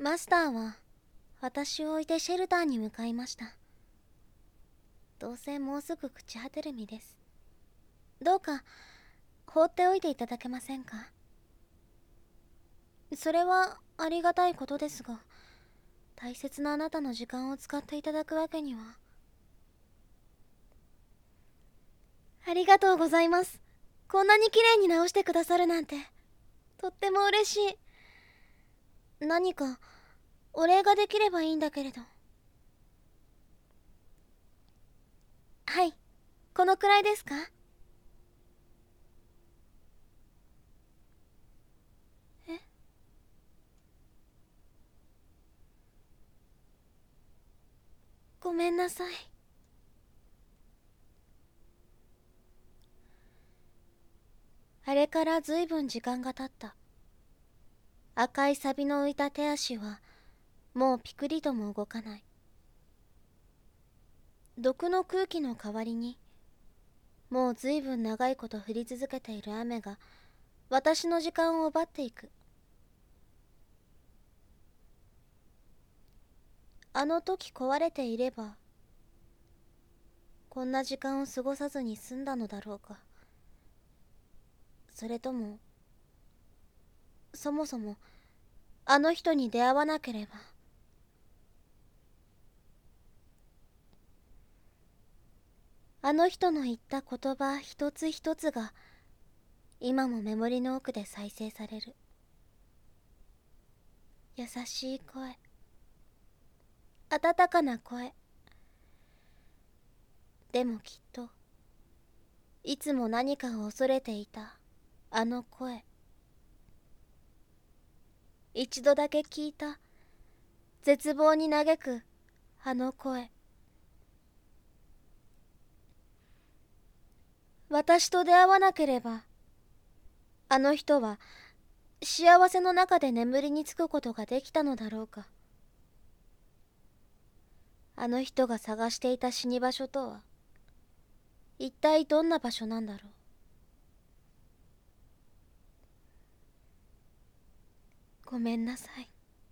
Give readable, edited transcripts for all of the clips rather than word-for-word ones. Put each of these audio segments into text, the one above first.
マスターは私を置いてシェルターに向かいました。どうせもうすぐ朽ち果てる身です。どうか放っておいていただけませんか。それはありがたいことですが、大切なあなたの時間を使っていただくわけには。ありがとうございます。こんなに綺麗に直してくださるなんてとっても嬉しい。何かお礼ができればいいんだけれど。はい、このくらいですか。え、ごめんなさい。あれからずいぶん時間が経った。赤い錆の浮いた手足はもうピクリとも動かない。毒の空気の代わりに、もうずいぶん長いこと降り続けている雨が私の時間を奪っていく。あの時壊れていればこんな時間を過ごさずに済んだのだろうか。それともそもそもあの人に出会わなければ。あの人の言った言葉一つ一つが今もメモリの奥で再生される。優しい声、温かな声。でもきっといつも何かを恐れていたあの声。一度だけ聞いた絶望に嘆くあの声。私と出会わなければあの人は幸せの中で眠りにつくことができたのだろうか。あの人が探していた死に場所とは一体どんな場所なんだろう。ごめんなさい。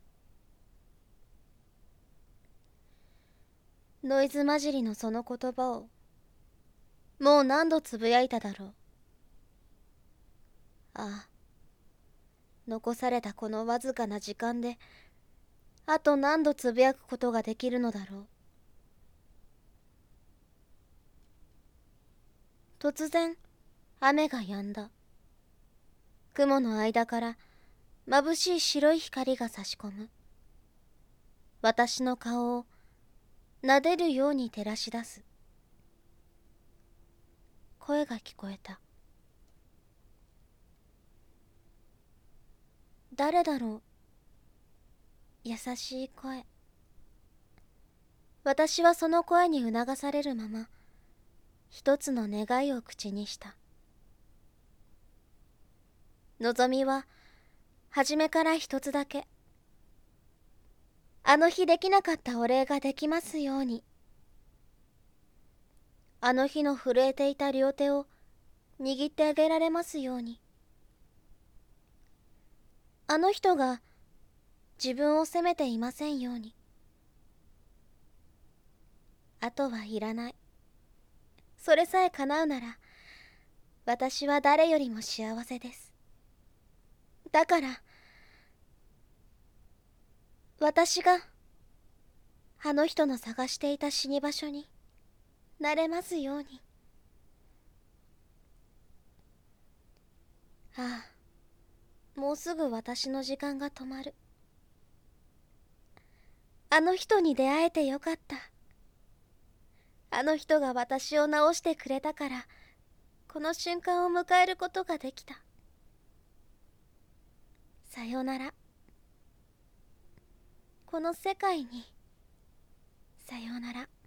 ノイズ混じりのその言葉をもう何度つぶやいただろう。ああ、残されたこのわずかな時間であと何度つぶやくことができるのだろう。突然雨が止んだ。雲の間から眩しい白い光が差し込む。私の顔を撫でるように照らし出す。声が聞こえた。誰だろう。優しい声。私はその声に促されるまま一つの願いを口にした。望みは初めから一つだけ。あの日できなかったお礼ができますように。あの日の震えていた両手を握ってあげられますように。あの人が自分を責めていませんように。あとはいらない。それさえ叶うなら私は誰よりも幸せです。だから私があの人の探していた死に場所になれますように。ああ、もうすぐ私の時間が止まる。あの人に出会えてよかった。あの人が私を治してくれたからこの瞬間を迎えることができた。さよなら。この世界にさようなら。